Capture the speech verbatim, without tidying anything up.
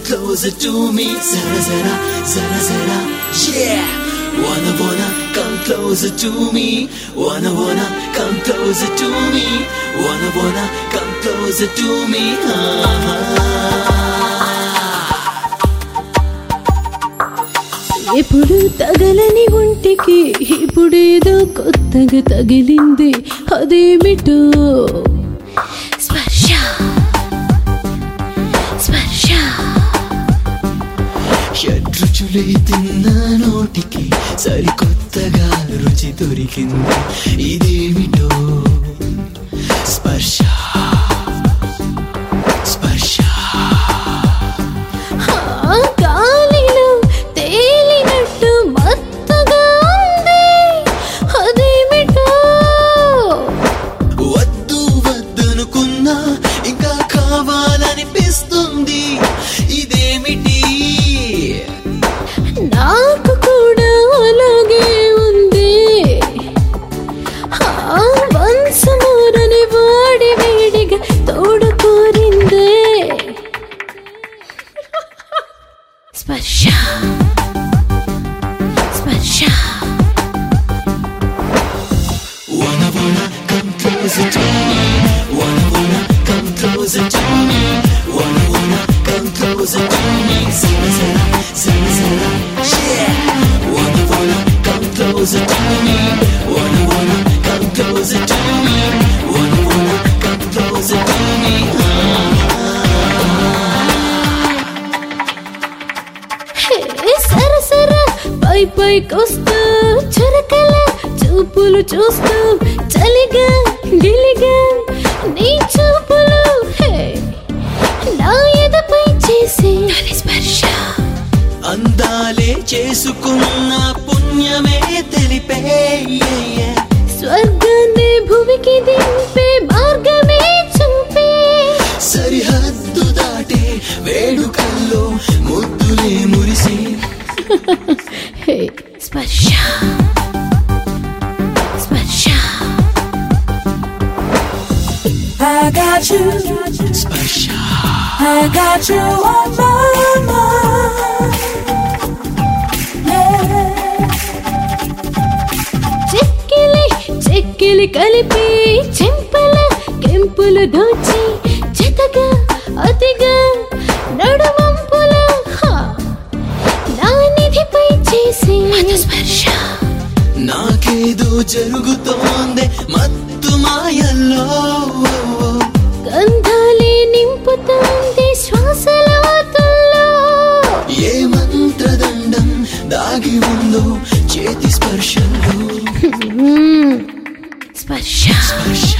closer to me. Zara zara, zara zara, yeah. Wanna wanna come closer to me. Wanna wanna come closer to me. Wanna wanna come closer to me. ఎప్పుడు తగలని ఒంటికి ఇప్పుడేదో కొత్తగా తగిలింది, అదేమిటో స్పర్శ స్పర్శ. షడ్రుచులే తిన్న నోటికి సరికొత్తగా రుచి దొరికింది, ఇదేమిటో స్పర్శ స్పర్శ. గాలిలో తేలినట్టు మత్తుగా ఉంది, అదేమిటో వద్దు వద్దనుకున్నా ఇంకా కావాలనిపిస్తుంది, ఇదేమిటి నాకు కూడా అలాగే ఉంది. వంశమూరని వాడి వేడిగా తోడు కోరిందే స్పర్శ స్పర్శ. Wanna wanna come closer to me. Wanna wanna come closer to me. Wanna wanna come closer to me. Zara zara, zara zara, yeah. Wanna wanna come closer to me. Wanna wanna come closer to me. Wanna wanna come closer to me. హే సర సర పై పైకొస్తూ చురకల చూపులు చూస్తూ చలిగా గిలిగా నీ చూపులు, హే నా ఎదపై చేసే స్పర్శ. అందాలే చేసుకున్న పుణ్యమే తెలిపే, స్వర్గాన్ని భూమికి దింపే మార్గమే చూపే, సరిహద్దు దాటే వేడుకల్లో ముద్దులే మురిసే హే స్పర్శ స్పర్శ. I got you, స్పర్శ. I got you on my mind, yeah. చెక్కిలి చెక్కిలి కలిపి చెంపల కెంపులు దోచి చెతగా అతిగా నడుమంపుల నా నిధిపై చేసే స్పర్శ. నాకేదో జరుగుతోంది మత్తు మాయల్లో, గంధాలే నింపుతోంది శ్వాసలోతుల్లో, ఏ మంత్రదండం దాగి ఉందో చేతి స్పర్శలో స్పర్శ స్పర్శ.